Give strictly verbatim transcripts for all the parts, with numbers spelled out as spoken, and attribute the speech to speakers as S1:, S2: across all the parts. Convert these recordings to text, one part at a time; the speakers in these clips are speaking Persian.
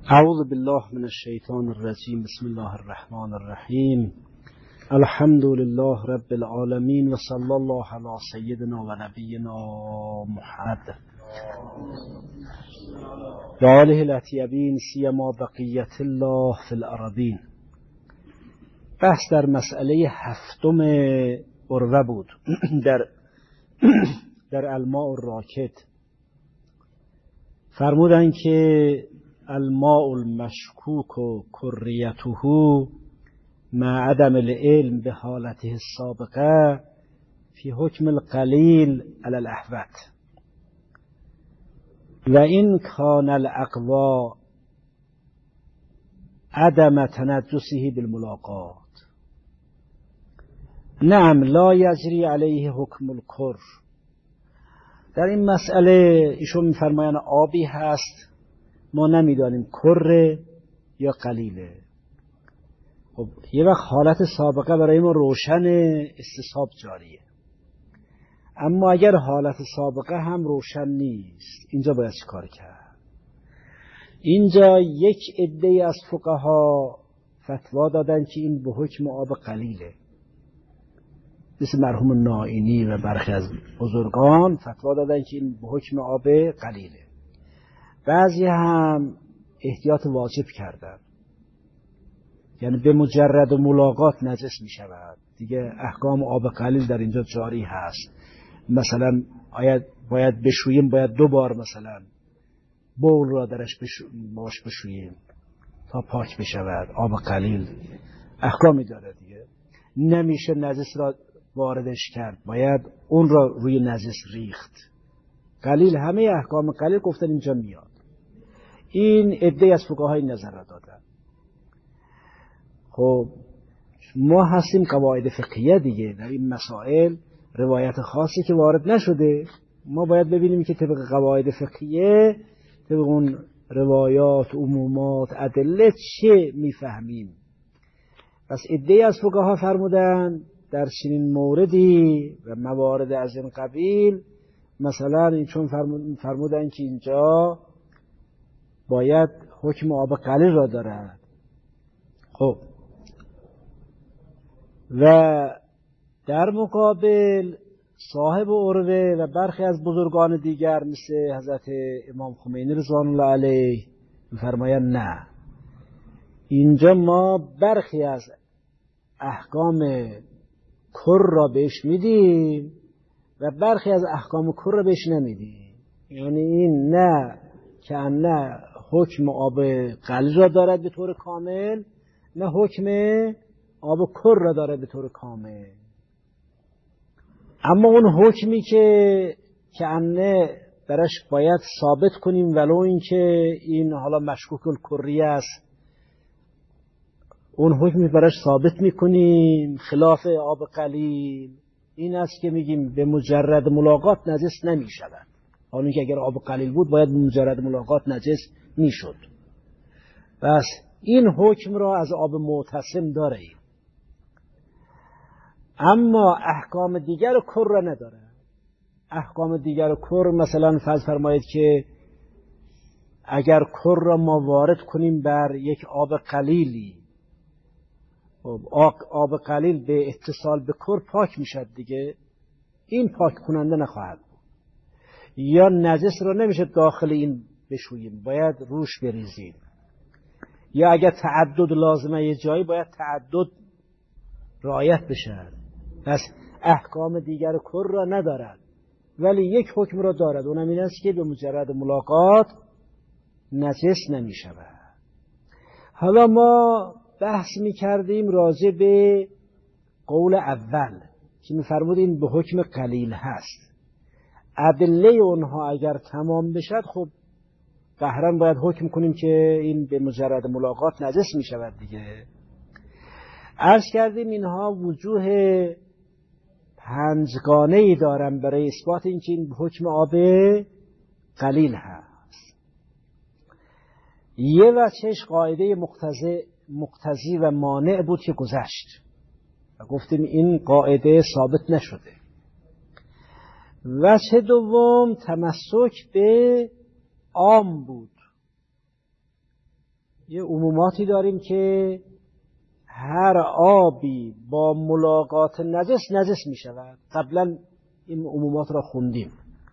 S1: اعوذ بالله من الشیطان الرجیم. بسم الله الرحمن الرحیم. الحمد لله رب العالمین و صلی الله علی سیدنا و نبینا محمد و آله الاطیبین سیما بقیت الله فی الارضین. بحث در مسئله هفتم عروه بود در در الماء الراکد. فرمودن که الماء المشکوک و کریته مع عدم العلم به حالته السابقه فی حکم القلیل علی الاحوط و این کان الاقوی عدم تنجسه بالملاقات. نعم لا یجری علیه حکم الکر. در این مسئله ایشون میفرمایند آبی هست، ما نمیدانیم کره یا قلیله. خب یه وقت حالت سابقه برای ما روشن، استصحاب جاریه، اما اگر حالت سابقه هم روشن نیست، اینجا باید چه کار کرد؟ اینجا یک عده از فقها فتوا دادن که این به حکم آب قلیله، مثل مرحوم نائینی و برخی از بزرگان فتوا دادن که این به حکم آب قلیله. بعضی هم احتیاط واجب کردن، یعنی به مجرد ملاقات نجس می شود دیگه، احکام آب قلیل در اینجا جاری هست. مثلا آید باید بشوییم، باید دو بار مثلا بول را درش بشو... باش بشوییم تا پاک بشود. آب قلیل احکامی داره دیگه، نمیشه نجس را واردش کرد، باید اون را روی نجس ریخت. قلیل همه احکام قلیل گفتن اینجا میاد. این عده از فقهای نظر را دادن. خب ما هستیم قواعد فقهیه دیگه، در این مسائل روایت خاصی که وارد نشده، ما باید ببینیم که طبق قواعد فقهیه، طبق اون روایات، عمومات، ادله چه میفهمیم. پس عده از فقها فرمودن در چنین موردی و موارد از این قبیل، مثلا این چون فرمودن که اینجا باید حکم آب قلیل را دارد. خب و در مقابل صاحب عروه و برخی از بزرگان دیگر مثل حضرت امام خمینی رضوان الله علیه می‌فرمایند نه، اینجا ما برخی از احکام کر را بهش میدیم و برخی از احکام کر را بهش نمیدیم. یعنی این نه که نه حکم آب قلیل را دارد به طور کامل، نه حکم آب کر را دارد به طور کامل. اما اون حکمی که که انه درش باید ثابت کنیم، ولو این که این حالا مشکوک الکریه است، اون حکمی براش ثابت میکنیم خلاف آب قلیل، این است که میگیم به مجرد ملاقات نجس نمیشود. حالا که اگر آب قلیل بود باید به مجرد ملاقات نجس میشد. بس این حکم را از آب معتصم داریم، اما احکام دیگر کر را نداره. احکام دیگر کر مثلا فرض فرمایید که اگر کر را ما وارد کنیم بر یک آب قلیلی، آب قلیل به اتصال به کر پاک میشد دیگه، این پاک کننده نخواهد بود. یا نجس را نمیشه داخل این بشوییم، باید روش بریزیم. یا اگر تعدد لازمه یه جایی، باید تعدد رعایت بشه. پس احکام دیگر کر را ندارد، ولی یک حکم را دارد، اونم این است که به مجرد ملاقات نجس نمی شود. حالا ما بحث می کردیم راجع به قول اول که می فرمودیم به حکم قلیل هست. ادله اونها اگر تمام بشد، خب قهرن باید حکم کنیم که این به مجرد ملاقات نجس می شود دیگه. عرض کردیم اینها وجوه پنجگانه ای دارن برای اثبات این که این به حکم آب قلیل هست. یه وجهش قاعده مقتضی مقتضی و مانع بود که گذشت و گفتیم این قاعده ثابت نشده. وجه دوم تمسک به عام بود یه عموماتی داریم که هر آبی با ملاقات نجس نجس می شود. قبلا این عمومات را خوندیم.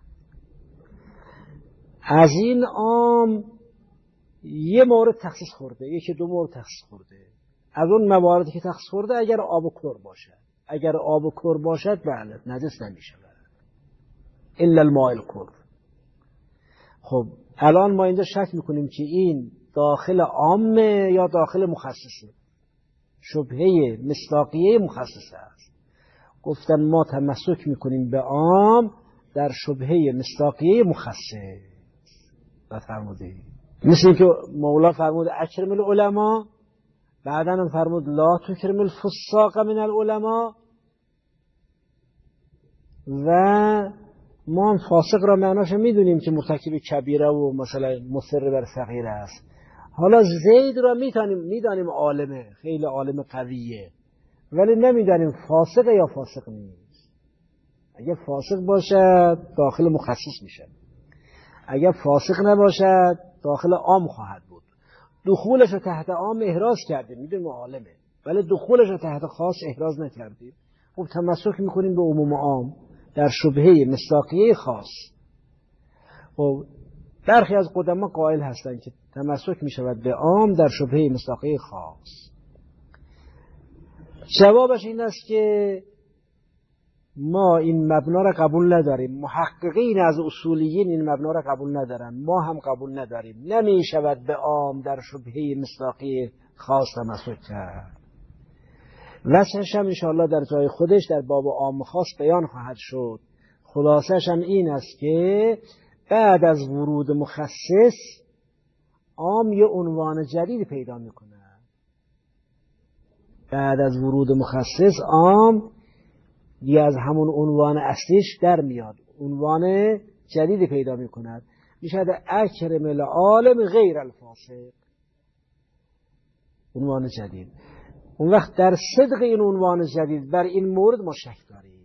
S1: از این عام یه مورد تخصیص خورده، یکی دو مورد تخصیص خورده. از اون مواردی که تخصیص خورده اگر آب و کلور باشد، اگر آب و کلور باشد بله نجس نمی شود الا الماء الکلور. خب الان ما اینجا شک میکنیم که این داخل عامه یا داخل مخصصه. شبهه مصداقیه مخصصه است. گفتن ما تمسک میکنیم به عام در شبهه مصداقیه مخصص. فرموده مثل این که مولا فرمود اکرم العلماء، بعدا هم فرمود لا تکرم الفساق من العلماء. و ما هم فاسق را معناش میدونیم که مرتکب کبیره و مثلا مصر بر صغیره است. حالا زید را میتونیم میدانیم عالمه، خیلی عالم قویه، ولی نمیدانیم فاسق یا فاسق نیست. اگه فاسق باشد داخل مخصص میشه، اگه فاسق نباشد داخل عام خواهد بود. دخولش رو تحت عام احراز کردیم، میدونیم عالمه، ولی دخولش رو تحت خاص احراز نکردیم. خب تمسک میکنیم به عموم عام در شبهه مصداقیه خاص. خب برخی از قدما قائل هستند که تمسک میشود به عام در شبهه مصداقیه خاص. جوابش این است که ما این مبنا را قبول نداریم. محققین از اصولیین این مبنا را قبول ندارن، ما هم قبول نداریم. نمی شود به عام در شبهه مصداقی خاص تمسک کرد. وجهش هم انشاءالله در جای خودش در باب عام خاص بیان خواهد شد. خلاصش هم این است که بعد از ورود مخصص عام یه عنوان جدید پیدا میکنه. بعد از ورود مخصص عام دیگه از همون عنوان اصلیش در میاد، عنوان جدید پیدا میکند. میشد اکرم العالم غیر الفاسق، عنوان جدید. اون وقت در صدق این عنوان جدید بر این مورد ما شک داریم.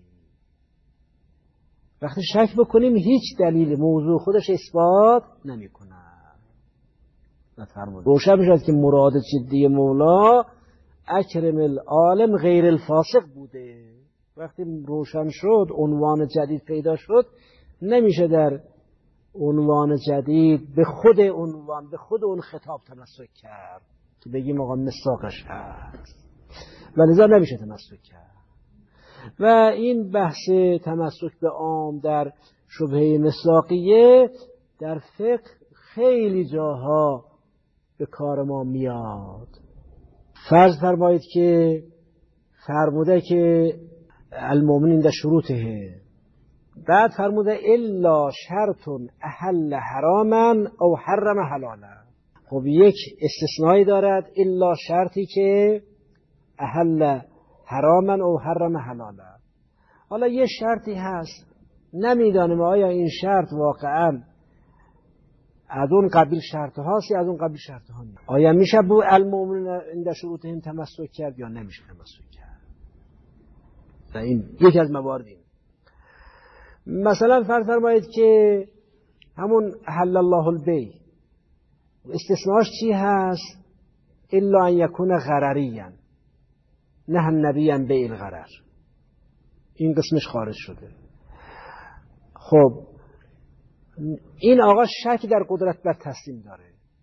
S1: وقتی شک بکنیم هیچ دلیل موضوع خودش اثبات نمیکنه. روشن میشد که مراد جدی مولا اکرم العالم غیر الفاسق بوده. وقتی روشن شد عنوان جدید پیدا شد، نمیشه در عنوان جدید به خود عنوان به خود اون خطاب تمسک کرد که بگیم آقا مصداقش هست، و لذا نمیشه تمسک کرد. و این بحث تمسک به عام در شبهه مصداقیه در فقه خیلی جاها به کار ما میاد. فرض فرمایید که فرموده که المؤمنین در شروطه، بعد فرموده الا شرط احل حراما او حرم حلالا. خب یک استثنایی دارد، الا شرطی که احل حراما او حرم حلالا. حالا یه شرطی هست نمیدانیم آیا این شرط واقعا از اون قبیل شرط هاست یا از اون قبیل شرط ها نیست. آیا میشه با المؤمنین در شروطهم تمسک کرد یا نمیشه تمسک کرد. این یکی از موارد این. مثلا فرض فرمایید که همون حل الله البیع استثناش چی هست؟ الا ان یکون غرریا، نه النبی بیع الغرر. این قسمش خارج شده. خب این آقا شک در قدرت بر تسلیم داره.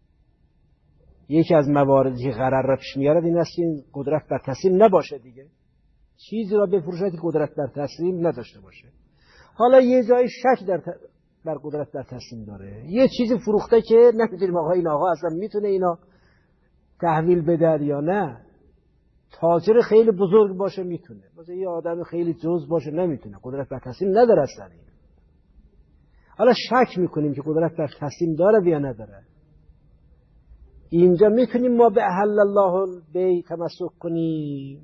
S1: یکی از مواردی که غرر را پیش میارد این است که این قدرت بر تسلیم نباشه دیگه. چیزی را بفروشد که قدرت بر تسلیم نداشته باشه. حالا یه جای شک در ت... بر قدرت بر تسلیم داره. یه چیزی فروخته که نمیدونیم آقا این آقا اصلا میتونه اینا تحویل بده یا نه. تاجر خیلی بزرگ باشه میتونه، مثلا یه آدم خیلی جز باشه نمیتونه، قدرت بر تسلیم نداره اصلا. حالا شک میکنیم که قدرت بر تسلیم داره یا نداره. اینجا میتونیم ما به احل الله البیع تمسک کنیم،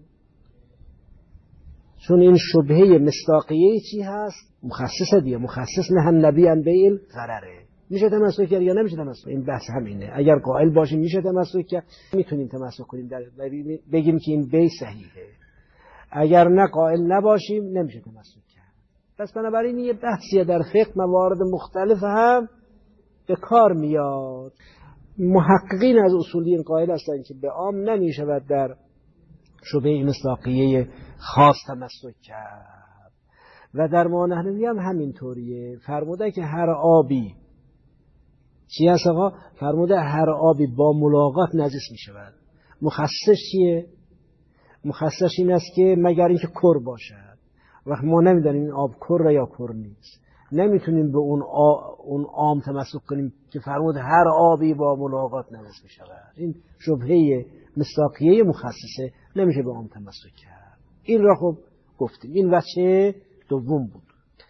S1: چون این شبهه مصداقیه چی هست؟ مخصصه دیگه. مخصص نه النبی ان بیع الغرره. میشه تمسک کرد یا نمیشه تمسک؟ این بحث همینه. اگر قائل باشیم میشه تمسک کرد، میتونیم تمسک کنیم در بگیم که این بیع صحیحه. اگر نه قائل نباشیم نمیشه تمسک کرد. پس بنابراین یه بحثیه در فقه موارد مختلف هم به کار میاد. محققین از اصولیین قائل هستند که به عام نمی شود در شبهه مصداقیه خاص تمسک کرد و در ما نحنوی هم همینطوریه. فرموده که هر آبی چی هست آقا؟ فرموده هر آبی با ملاقات نجس می شود. مخصصش چیه؟ مخصصش این است که مگر اینکه کر باشد. وقت ما نمیدانیم این آب کر یا کر نیست، نمیتونیم به اون آ... اون عام تمسک کنیم که فرموده هر آبی با ملاقات نجس می شود. این شبهه مصداقیه مخصصه، نمیشه به عام تمسک کرد. این را خب گفتیم، این وجه دوم بود.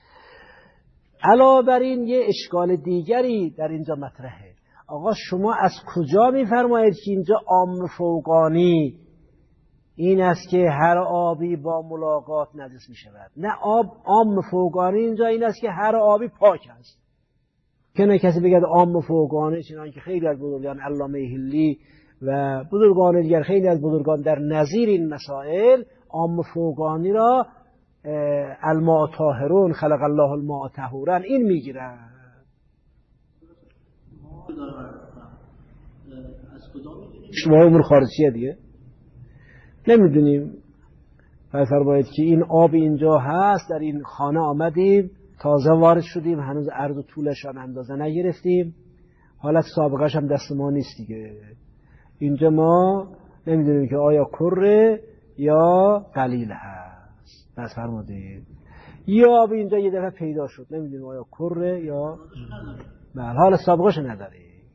S1: علاوه بر این یه اشکال دیگری در اینجا مطرحه. آقا شما از کجا میفرمایید که اینجا عام فوقانی این است که هر آبی با ملاقات نجس می شود؟ نه، آب عام فوقانی اینجا این است که هر آبی پاک است. که نه کسی بگه عام فوقانی، چنان که خیلی از بزرگان علامه حلی و بزرگان دیگر، خیلی از بزرگان در نظیر این مسائل عام فوقانی را الماء طاهرون خلق الله الماء طهورا این میگیرن. شما امور خارجیه دیگه نمیدونیم. فرمایید که این آب اینجا هست، در این خانه آمدیم، تازه وارد شدیم، هنوز عرض و طولش هم اندازه نگرفتیم، حالت سابقش هم دست ما نیست دیگه. اینجا ما نمیدونیم که آیا کره یا قلیل هست. بس فرمودید یا آب اینجا یه دفعه پیدا شد، نمیدونیم آیا کره یا بله، حال سابقش نداره.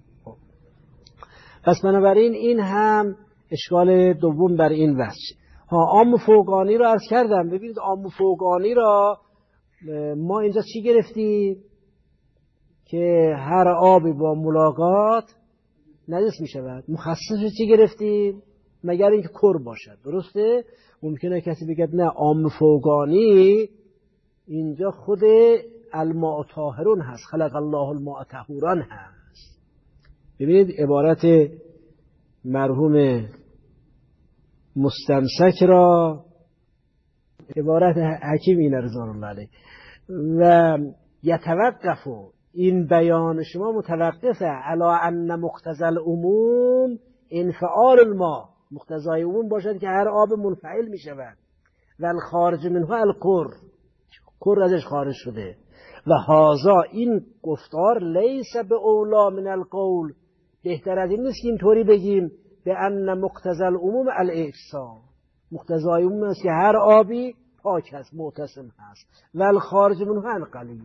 S1: پس بنابراین این هم اشکال دوم بر این وجه. ها عام فوقانی را عرض کردم. ببینید عام فوقانی را ما اینجا چی گرفتیم؟ که هر آبی با ملاقات نجس می شود. مخصصش چی گرفتیم؟ مگر اینکه کر باشد. درسته؟ ممکنه کسی بگه نه، عام فوقانی اینجا خود الماء طاهرون هست، خلق الله الماء طهورا هست. ببینید عبارت مرحوم مستمسک را، عبارت حکیم این رضوان الله علیه، و یتوقف، این بیان شما متوقفه علی ان مقتضی العموم انفعال الماء، مقتضای عموم باشد که هر آب منفعل می شود و الخارج منه القر، کر ازش خارج شده. و هذا این گفتار لیس به اولا من القول، بهتر از این نیست که اینطوری بگیم به ان مقتضی العموم الاعتصام، مقتضای عموم است که هر آبی پاک است، معتصم هست. و الخارج منه القلیل،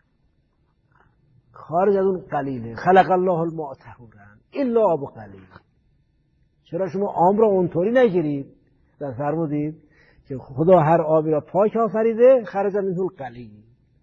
S1: خارج از اون قلیله. خلق الله الماء طهورا الا آب قلیل. چرا شما عام را اونطوری نگیرید؟ در فرمودید که خدا هر آبی را پاک آفریده، خرج منه القلیل،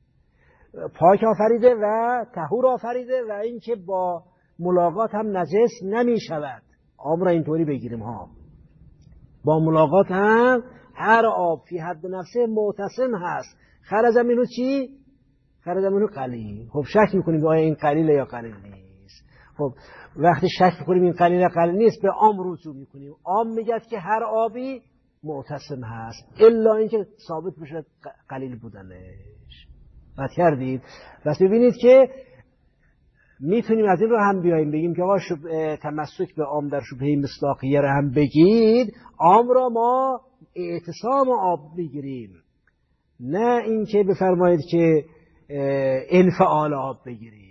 S1: پاک آفریده و طهور آفریده و اینکه با ملاقات هم نجس نمی شود. آب را اینطوری بگیریم ها، با ملاقات هم هر آب فی حد نفسه معتصم هست، خرج منه چی؟ خرج منه قلیل. خب شک میکنیم آیا این قلیله یا قلیل نیست. خب وقتی شک میکنیم این قلیله قلیل نیست، به عام رجوع میکنیم. عام میگه که هر آبی معتصم هست الا اینکه ثابت بشه قلیل بودنش. بات کردید؟ بس ببینید که میتونیم از این رو هم بیاییم بگیم که آقا تمسک به عام در شبهه مصداقیه رو هم بگید، عام را ما اعتصام آب بگیریم، نه اینکه بفرمایید که انفعال آب بگیریم.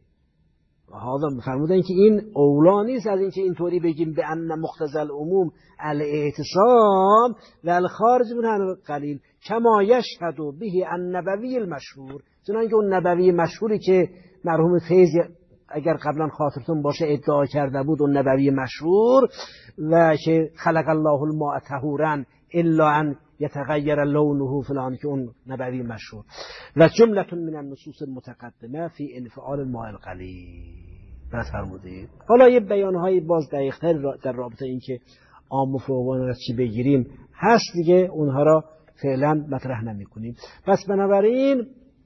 S1: حالا بفرمودن که این اولا نیست از اینکه اینطوری بگیم به ان مقتضی العموم الاعتصام و الخارج منه قلیل کما یشهد به النبوی المشهور، چنانکه اون نبوی مشهوری که مرحوم فیض اگر قبلا خاطرتون باشه ادعا کرده بود، اون نبوی مشهور و که خلق الله الماء طهورا الا ان یتغیر لونه فلان، که اون نبوی مشهور. و جمله من النصوص المتقدمه فی انفعال الماء القلیل. بس فرمودید. حالا یه بیانهای باز دقیق‌تر در رابطه این که عام و فوقانی را چی بگیریم هست دیگه، اونها را فعلا مطرح نمی‌کنیم. پس بنابراین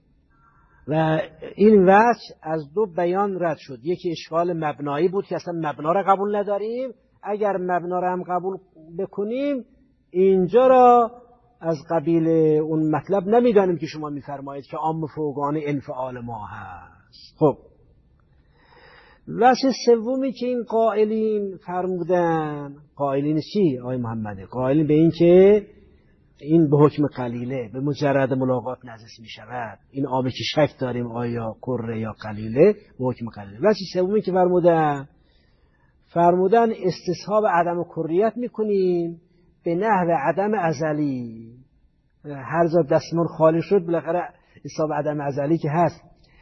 S1: و این وجه از دو بیان رد شد. یکی اشکال مبنایی بود که اصلا مبنا را قبول نداریم، اگر مبنا را هم قبول بکنیم اینجا را از قبیل اون مطلب نمیدانیم که شما میفرمایید که عام فوقانی انفعال ما هست. خب وجه سومی که این قائلین فرمودن، قائلین چی آقای محمده؟ قائلین به این که این به حکم قلیله، به مجرد ملاقات نجس می شود. این آبی که شک داریم آیا کره یا قلیله، به حکم قلیله. وجه سومی که فرمودن فرمودن استصحاب عدم کریت میکنیم به نحو عدم ازلی. هر جا دستمون خالی شد بالاخره استصحاب عدم ازلی که هست،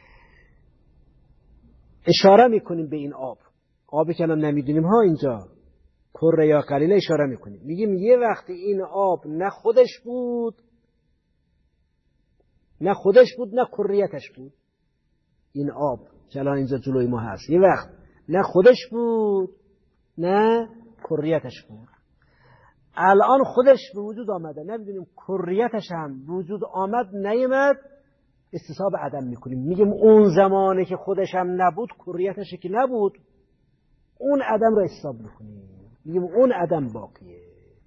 S1: اشاره میکنیم به این آب. آبی که الان نمیدونیم ها اینجا کره یا قلیله اشاره میکنیم، میگیم یه وقتی این آب نه خودش بود نه خودش بود نه کریتش بود. این آب که الان اینجا جلوی ما هست یه وقت نه خودش بود نه کریتش بود. الان خودش به وجود آمده، نمیدونیم کریتش هم وجود آمد نیامد، استصحاب عدم میکنیم. میگیم اون زمانه که خودش هم نبود کریتش که نبود، اون عدم را استصحاب میکنیم، میگیم اون عدم باقیه.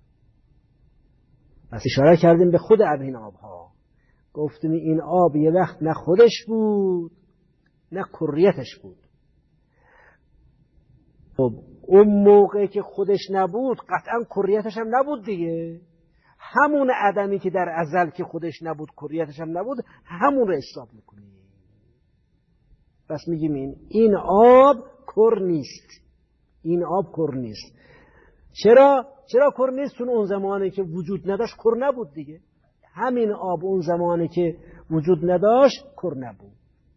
S1: پس اشاره کردیم به خود این آبها، گفتیم این آب یه وقت نه خودش بود نه کریتش بود. خب اون موقعی که خودش نبود قطعا کریتش هم نبود دیگه. همون عدمی که در ازل که خودش نبود کریتش هم نبود، همون رو حساب میکنیم. پس میگیم این این آب کر نیست، این آب کر نیست. چرا چرا کر نیست؟ چون اون زمانی که وجود نداشت کر نبود دیگه. همین آب اون زمانی که وجود نداشت کر نبود.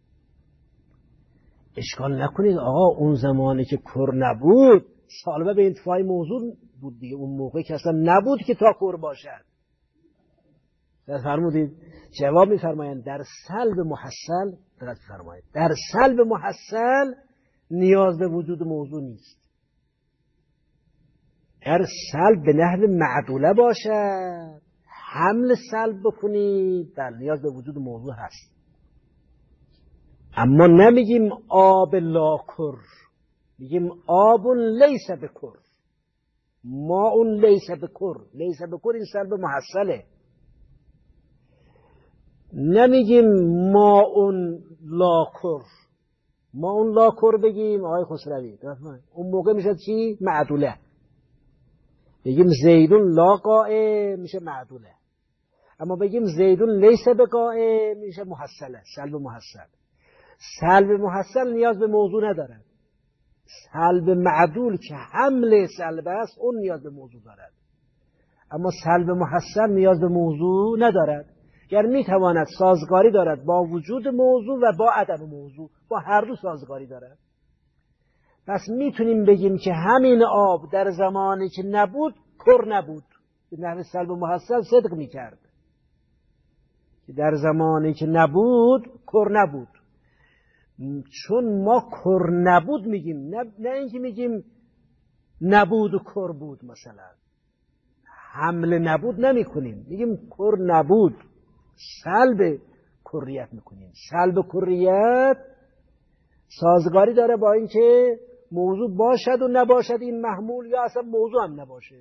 S1: اشکال نکنید آقا اون زمانی که کر نبود سالبه به انتفاع موضوع بود دیگه. اون موقعی که اصلا نبود که تا کر باشد. در فرمودید جواب میفرمایند در سلب محصل، دقت فرمایید در سلب محصل نیاز به وجود موضوع نیست. در سلب به نحو معدوله باشد، حمل سلب بکنید، در نیاز به وجود موضوع هست. اما نمیگیم آب لا کر، میگیم آب لیس بکر، ماء لیس بکر. لیس بکر این سلب محصله. نمیگیم ماء لا کر، ماء لا کر بگیم آقای خسروی اون موقع میشه چی؟ معدوله. بگیم زیدون لا قائم میشه معدوله. اما بگیم زیدون لیس بقائم میشه محصله، سلب محصل. سلب محصل نیاز به موضوع ندارد. سلب معدول که حمل سلب است اون نیاز به موضوع دارد. اما سلب محصل نیاز به موضوع ندارد، یعنی میتواند سازگاری دارد با وجود موضوع و با عدم موضوع، با هر دو سازگاری دارد. پس میتونیم بگیم که همین آب در زمانی که نبود کر نبود، به نحو سلب محصل صدق میکرد که در زمانی که نبود کر نبود. چون ما کر نبود میگیم، نه, نه اینکه میگیم نبود و کر بود. مثلا حمله نبود نمی کنیم، میگیم کر نبود، سلب کریت میکنیم. سلب کریت سازگاری داره با اینکه موضوع باشد و نباشد این محمول، یا اصلا موضوع هم نباشه.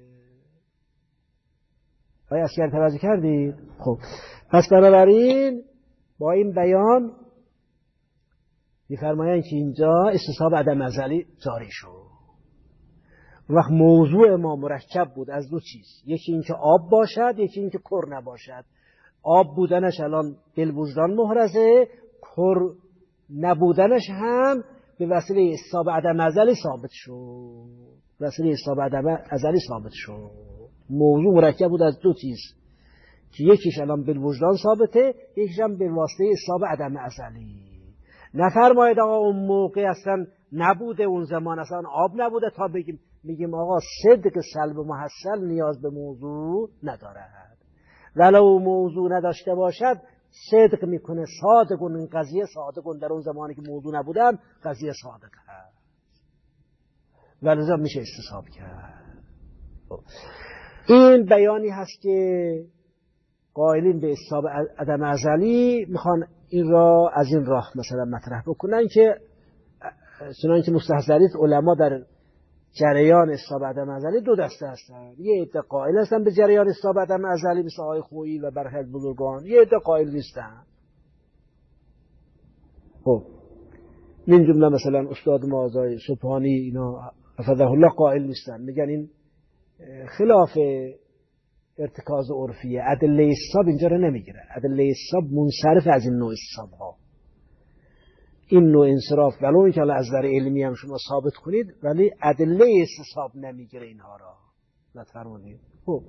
S1: آیا اسکر توجه کردید؟ خب پس بنابراین با این بیان می‌فرمایند که اینجا استصحاب عدم ازلی جاری شد. وقت موضوع ما مرکب بود از دو چیز، یکی اینکه آب باشد، یکی اینکه کر نباشد. آب بودنش الان بالوجدان محرزه، کر نبودنش هم به وسیله استصحاب عدم ازلی ثابت شد. وسیله استصحاب عدم ازلی ثابت شد. موضوع مرکب بود از دو چیز که یکیش الان بالوجدان ثابته، یکیش هم به واسطه استصحاب عدم ازلی. نفرمایید آقا اون موقع اصلا نبوده، اون زمان اصلا آب نبوده تا بگیم. میگیم آقا صدق سلب محصل نیاز به موضوع ندارد، ولو موضوع نداشته باشد صدق میکنه. صادقون این قضیه، صادقون در اون زمانی که موضوع نبودن قضیه صادق هست، ولذا میشه استصحاب کرد. این بیانی هست که قائلین به استصحاب عدم ازلی میخوان این را از این راه مثلا مطرح بکنن که چنانکه که مستحضرید علما در جریان استصحاب عدم ازلی دو دسته هستن. یه عده قائل هستن به جریان استصحاب عدم ازلی مثل آقای خویی و برخی از بزرگان، یه عده قائل نیستن. خب این جمله مثلا استاد ما آقای سبحانی اینا حفظه الله قائل نیستن، میگن این خلاف ارتکاز عرفیه، ادله حساب اینجا رو نمیگیره، ادله حساب منصرف از این نوع حساب ها. این نوع انصراف ولو اینکه از نظر علمی هم شما ثابت کنید ولی ادله حساب نمیگیره اینها را. نفرمونید. خب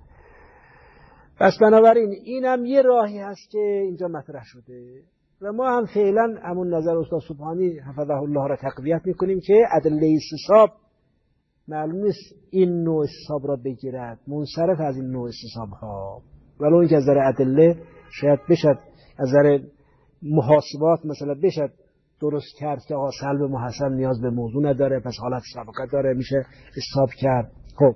S1: پس بنابراین این هم یه راهی هست که اینجا مطرح شده و ما هم فعلا همون نظر استاد سبحانی حفظه الله را تقویت میکنیم که ادله حساب معلوم نیست این نوع حساب را بگیرد، منصرف از این نوع حساب ها، ولو اینکه از نظر ادله شاید بشد از نظر محاسبات مثلا بشد درست کرد که آقا سلب محسن نیاز به موضوع نداره، پس حالت سابقه داره، میشه حساب کرد. خب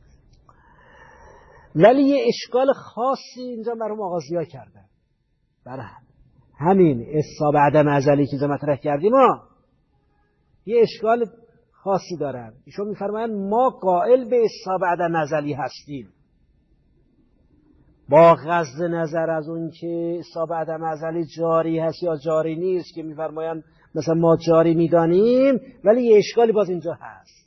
S1: ولی یه اشکال خاصی اینجا مرحوم آقا ضیا کردن، برای همین حساب عدم ازلی که مطرح کردیم ما یه اشکال خاصی دارن. ایشون میفرمایند ما قائل به حساب عدم ازلی هستیم با غض نظر از اون که حساب عدم ازلی جاری هست یا جاری نیست، که میفرمایند مثلا ما جاری میدانیم ولی یه اشکالی باز اینجا هست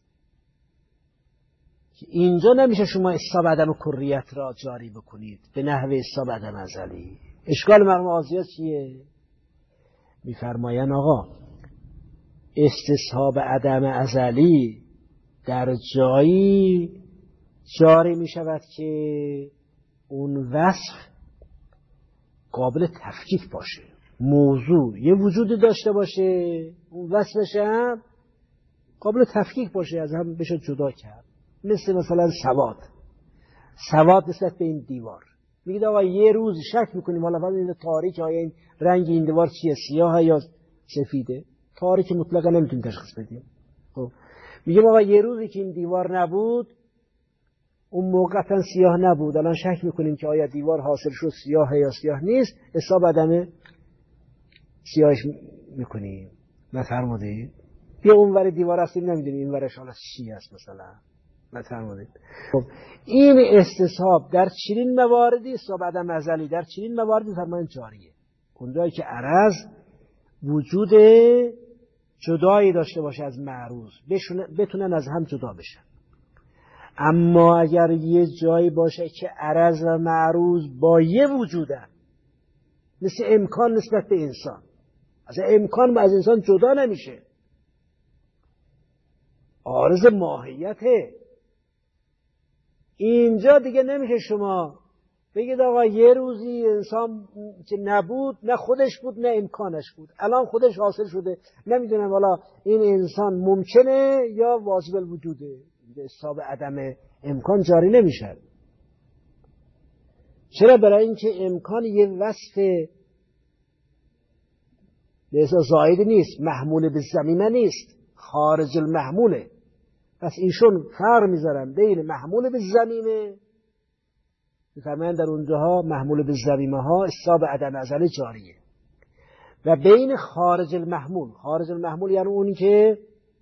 S1: که اینجا نمیشه شما حساب عدم کریت را جاری بکنید به نحو حساب عدم ازلی. اشکال مرحوم آزیا چیه؟ میفرمایند آقا استصحاب عدم ازلی در جایی جاری می شود که اون وصف قابل تفکیک باشه، موضوع یه وجودی داشته باشه، اون وصفش هم قابل تفکیک باشه، از هم بشه جدا کرد. مثل مثلا سواد، سواد نسبت به این دیوار میگید آقا یه روز شک میکنیم حالا فرض این تاریک آیا این رنگ این دیوار چیه، سیاه یا سفیده، تاریک مطلقا نمیتونیم تشخیص بدیم. خب میگیم آقا یه روزی که این دیوار نبود اون موقعا سیاه نبود، الان شک میکنیم که آیا دیوار حاصل شد سیاه یا سیاه نیست، حساب عدم سیاهش میکنیم. نفرمودید یا اونور دیوار هستیم نمیدونیم این ورش حالا چی هست مثلا. نفرمودید. خب این استصحاب در چنین مواردی حساب عدم ازلی در چنین مواردی فرمایند جاریه، اونجایی که عرض وجود جدایی داشته باشه از معروض، بتونن از هم جدا بشن. اما اگر یه جایی باشه که عرض و معروض با یه وجودن، مثل امکان نسبت به انسان، از امکان از انسان جدا نمیشه، عارض ماهیته، اینجا دیگه نمیشه شما بگید آقا یه روزی انسان که نبود نه خودش بود نه امکانش بود، الان خودش حاصل شده، نمیدونم والا این انسان ممکنه یا واجب الوجوده، حساب عدم امکان جاری نمیشه. چرا؟ برای اینکه امکان یه وصف لیسا زائد نیست، محمول به زمینه نیست، خارج المحموله. پس ایشون فرق میذارن بین محمول به زمینه، میفرمایند در اونجاها محمول به زمینه ها حساب عدم ازلی جاریه، و بین خارج المحمول، خارج المحمول یعنی اونی که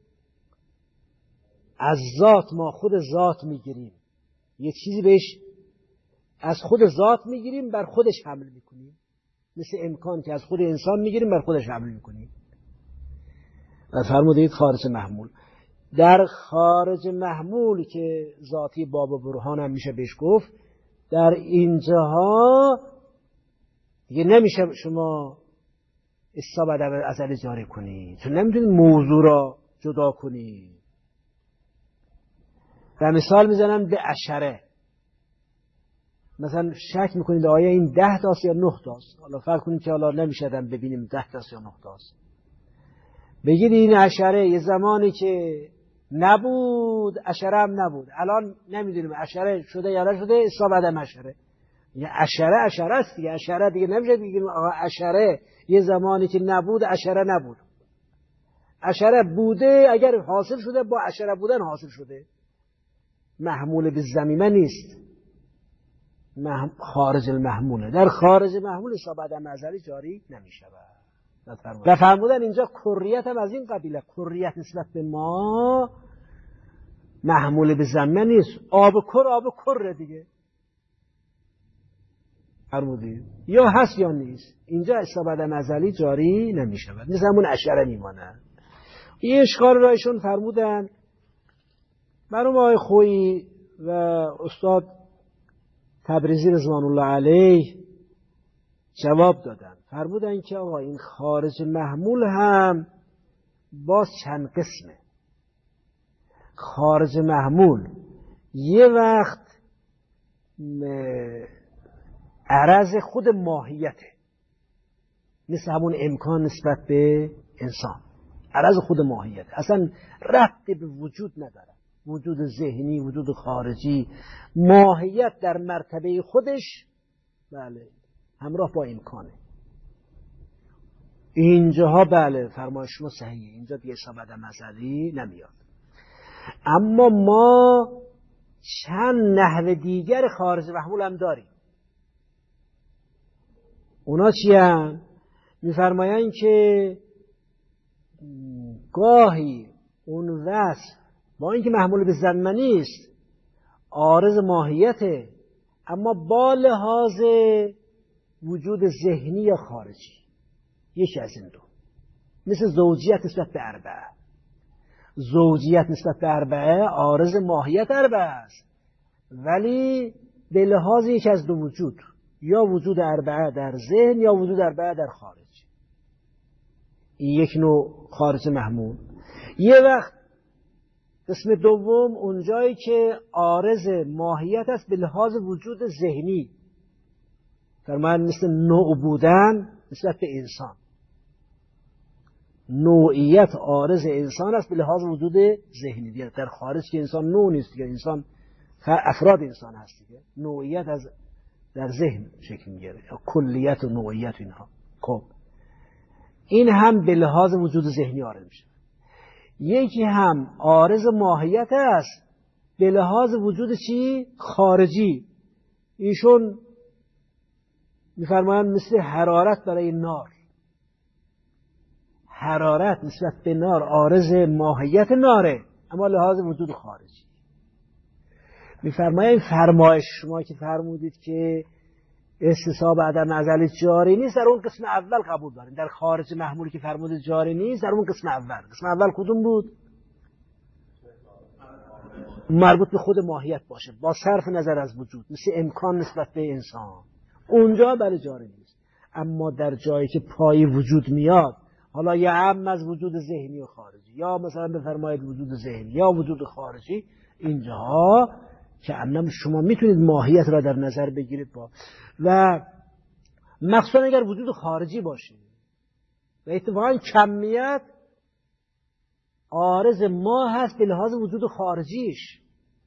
S1: از ذات ما خود ذات میگیریم، یه چیزی بهش از خود ذات میگیریم بر خودش حمل میکنیم، مثل امکان که از خود انسان میگیریم بر خودش حمل میکنیم. و فرمودید خارج محمول، در خارج محمول که ذاتی باب و برهان هم میشه بهش گفت، در اینجاها دیگه نمیشه شما حساب عدم ازلی جاری کنی، چون نمیتونید موضوع را جدا کنی. و مثال میزنم به عشره، مثلا شک میکنید آیا این ده تاست یا نه تاست، حالا فرق کنید که حالا نمیشدم ببینیم ده تاست یا نه تاست، بگید این عشره یه زمانی که نبود عشره هم نبود، الان نمیدونیم عشره شده یا نشده، حساب عدم عشره. یه عشره عشره است دیگه، عشره دیگه نمیشه بگیم آقا عشره یه زمانی که نبود عشره نبود، عشره بوده، اگر حاصل شده با عشره بودن حاصل شده، محمول به زمینه نیست، خارج المحموله. در خارج محمول حساب عدم ازلی جاری نمیشه. و فرمودن اینجا کریت هم از این قبیله، کریت نسبت به ما محمول به زمینه نیست، آب کر آب کره دیگه، فرمودید یا هست یا نیست. اینجا حساب عدم ازلی جاری نمی شود، مثل همون اشعره میمانه. یه اشکال رایشون فرمودن، مرحوم آقای خویی و استاد تبریزی رضوان الله علیه جواب دادن، فرمودن که آقا این خارج محمول هم باز چند قسمه. خارج محمول یه وقت عرض خود ماهیته، مثل همون امکان نسبت به انسان، عرض خود ماهیت، اصلا ربطی به وجود نداره، وجود ذهنی، وجود خارجی، ماهیت در مرتبه خودش بله همراه با امکانه. اینجاها بله فرمایش شما صحیحه، اینجا دیگه حساب عدم ازلی نمیاد. اما ما چند نحو دیگر خارج محمول هم داریم. اونا چی هم؟ میفرمایند که گاهی اون وصف با اینکه محمول به زمنی است عارض ماهیته، اما با لحاظ وجود ذهنی یا خارجی، یکی از این دو. مثل زوجیت نسبت به اربعه، زوجیت نسبت به اربعه عارض ماهیت اربعه است، ولی به لحاظ یک از دو وجود، یا وجود اربعه در ذهن یا وجود اربعه در خارج. این یک نوع خارج محمول. یه وقت قسم دوم اونجایی که عارض ماهیت است به لحاظ وجود ذهنی، فرمان مثل نوع بودن نسبت به انسان، نوعیت عارض انسان است به لحاظ وجود ذهنی. دیگه در خارج که انسان نوع نیست، دیگه انسان افراد انسان هست، دیگه نوعیت از در ذهن شکل میگیره، یا کلیت و نوعیت اینها. خب این هم به لحاظ وجود ذهنی عارض میشه. یکی هم عارض ماهیت است به لحاظ وجود چی؟ خارجی. ایشون میفرمایند مثل حرارت برای نار، حرارت نسبت به نار عارض ماهیت ناره اما لحاظ وجود خارجی. میفرمایند فرمایش شما که فرمودید که استصحاب عدم ازلی جاری نیست، در اون قسم اول قبول داریم. در خارج محمولی که فرمودید جاری نیست، در اون قسم اول. قسم اول کدوم بود؟ مربوط به خود ماهیت باشه با صرف نظر از وجود، مثل امکان نسبت به انسان، اونجا برای جاری نیست. اما در جایی که پای وجود میاد، حالا یا عم از وجود ذهنی و خارجی، یا مثلا بفرمایید وجود ذهنی یا وجود خارجی، اینجاها که انم شما میتونید ماهیت را در نظر بگیرید با و مخصوصا اگر وجود خارجی باشه و اتفاقا کمیت عارض ما هست به لحاظ وجود خارجیش.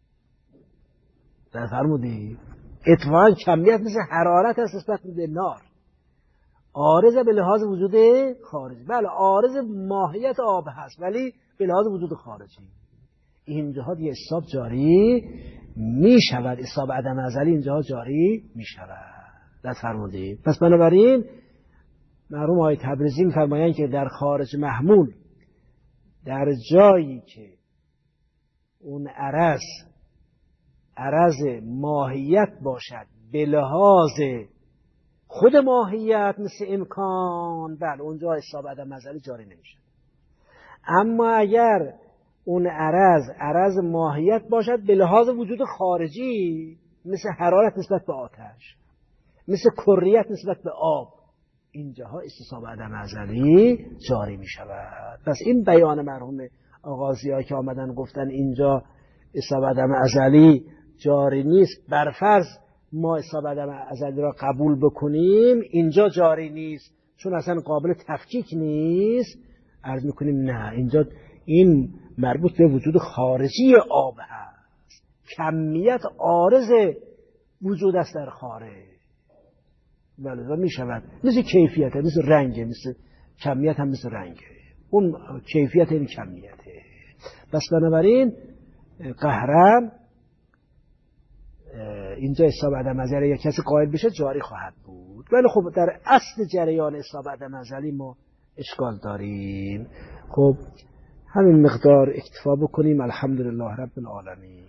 S1: در فرمودید اتفاقا کمیت مثل حرارت هست نسبت به نار، عارض به لحاظ وجود خارجی. بله عارض ماهیت آب هست ولی به لحاظ وجود خارجی. اینجاها دیگه حساب جاری می شود، حساب عدم ازلی اینجاها جاری می شود. در فرمودید. پس بنابراین مرحوم آقای تبریزی می‌فرمایند که در خارج محمول در جایی که اون عرض عرض ماهیت باشد به لحاظ خود ماهیت مثل امکان، بله اونجا حساب عدم ازلی جاری نمیشه. اما اگر اون عرض عرض ماهیت باشد به لحاظ وجود خارجی، مثل حرارت نسبت به آتش، مثل کریت نسبت به آب، اینجاها استصحاب عدم ازلی جاری می شود. پس این بیان مرحوم آقا ضیا که آمدن گفتن اینجا استصحاب عدم ازلی جاری نیست، برفرض ما استصحاب عدم ازلی را قبول بکنیم اینجا جاری نیست چون اصلا قابل تفکیک نیست، عرض میکنیم نه، اینجا این مربوط به وجود خارجی آب هست، کمیت عارض وجود است در خارج. بله می شود مثل کیفیت، مثل رنگه، مثل کمیت هم مثل رنگه، اون کیفیت این کمیته. پس بنابراین قهرن اینجا حساب عدم ازلی یا کسی قائل بشه جاری خواهد بود. ولی خب در اصل جریان حساب عدم ازلی ما اشکال داریم. خب همین مقدار اکتفا بکنیم. الحمدلله رب العالمین.